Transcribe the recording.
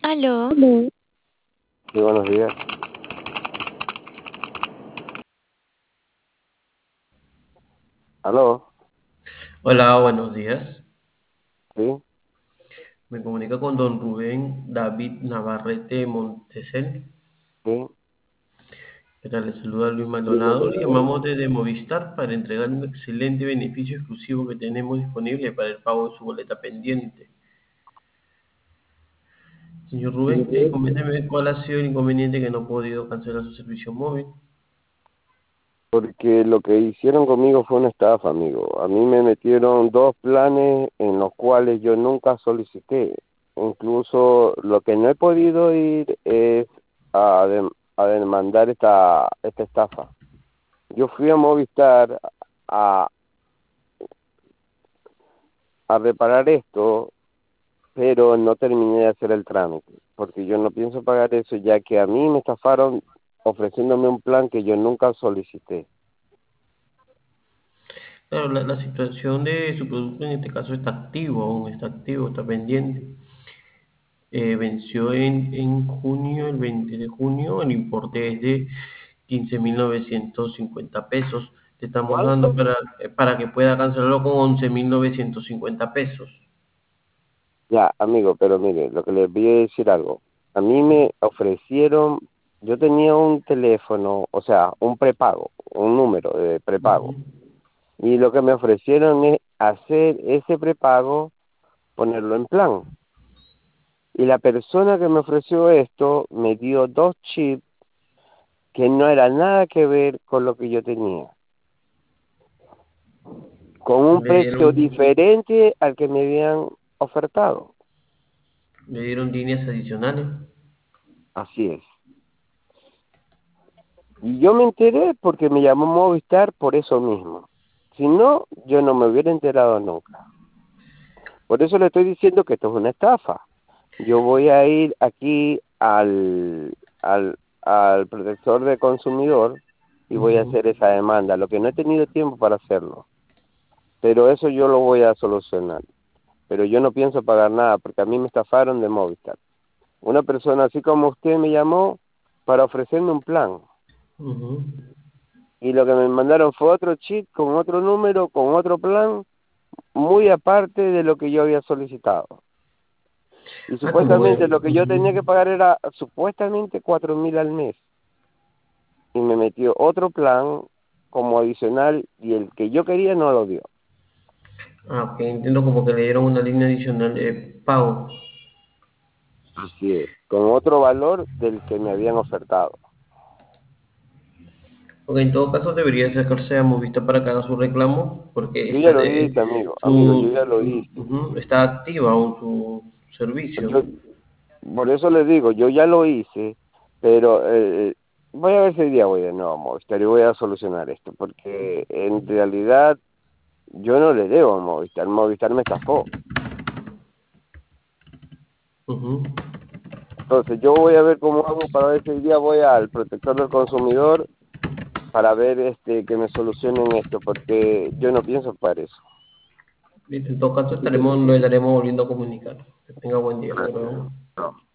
Aló, Sí, buenos días. ¿Aló? Hola, buenos días. Sí, Me comunica con don Rubén David Navarrete Montesel. sí. ¿Qué tal? Le saluda Luis Maldonado. Le llamamos desde Movistar para entregar un excelente beneficio exclusivo que tenemos disponible para el pago de su boleta pendiente. Señor Rubén, coménteme cuál ha sido el inconveniente que no ha podido cancelar su servicio móvil. Porque lo que hicieron conmigo fue una estafa, amigo. A mí me metieron dos planes en los cuales yo nunca solicité. Incluso lo que no he podido ir es a demandar esta estafa. Yo fui a Movistar a, a reparar esto, pero no terminé de hacer el trámite, porque yo no pienso pagar eso, ya que a mí me estafaron ofreciéndome un plan que yo nunca solicité. Claro, la situación de su producto en este caso está activo, aún está activo, está pendiente. Venció en junio, el 20 de junio, el importe es de 15.950 pesos. Te estamos dando ¿Cuánto? para que pueda cancelarlo con 11.950 pesos. Ya, amigo, pero mire, lo que les voy a decir algo. A mí me ofrecieron, yo tenía un teléfono, o sea, un prepago, un número de prepago. Ujú. Y lo que me ofrecieron es hacer ese prepago, ponerlo en plan. Y la persona que me ofreció esto me dio dos chips que no era nada que ver con lo que yo tenía, con un Le precio dieron, diferente al que me habían ofertado. le dieron líneas adicionales. Así es. Y yo me enteré porque me llamó Movistar por eso mismo. Si no, yo no me hubiera enterado nunca. Por eso le estoy diciendo que esto es una estafa. Yo voy a ir aquí al protector de consumidor y voy a Ujú. hacer esa demanda, lo que no he tenido tiempo para hacerlo. Pero eso yo lo voy a solucionar. Pero yo no pienso pagar nada porque a mí me estafaron de Movistar. Una persona así como usted me llamó para ofrecerme un plan. Ujú. Y lo que me mandaron fue otro chip con otro número, con otro plan, muy aparte de lo que yo había solicitado. Y Como supuestamente lo que yo ujú. tenía que pagar era supuestamente 4.000 al mes. Y me metió otro plan como adicional y el que yo quería no lo dio. Ok, entiendo como que le dieron una línea adicional de pago. Así es, con otro valor del que me habían ofertado. Ok, en todo caso debería acercarse a Movistar para que haga su reclamo, porque Yo ya lo hice, amigo, yo ya lo hice. está activa aún su servicio. Yo, por eso les digo, yo ya lo hice, pero voy a ver si hoy día voy de nuevo a Movistar y voy a solucionar esto, porque en realidad yo no le debo a Movistar, Movistar me estafó. Ujú. Entonces yo voy a ver cómo hago para ver si hoy día voy al protector del consumidor para ver que me solucionen esto, porque yo no pienso para eso. Listo, en todo caso lo estaremos volviendo a comunicar. Que tenga buen día, hasta Gracias. luego.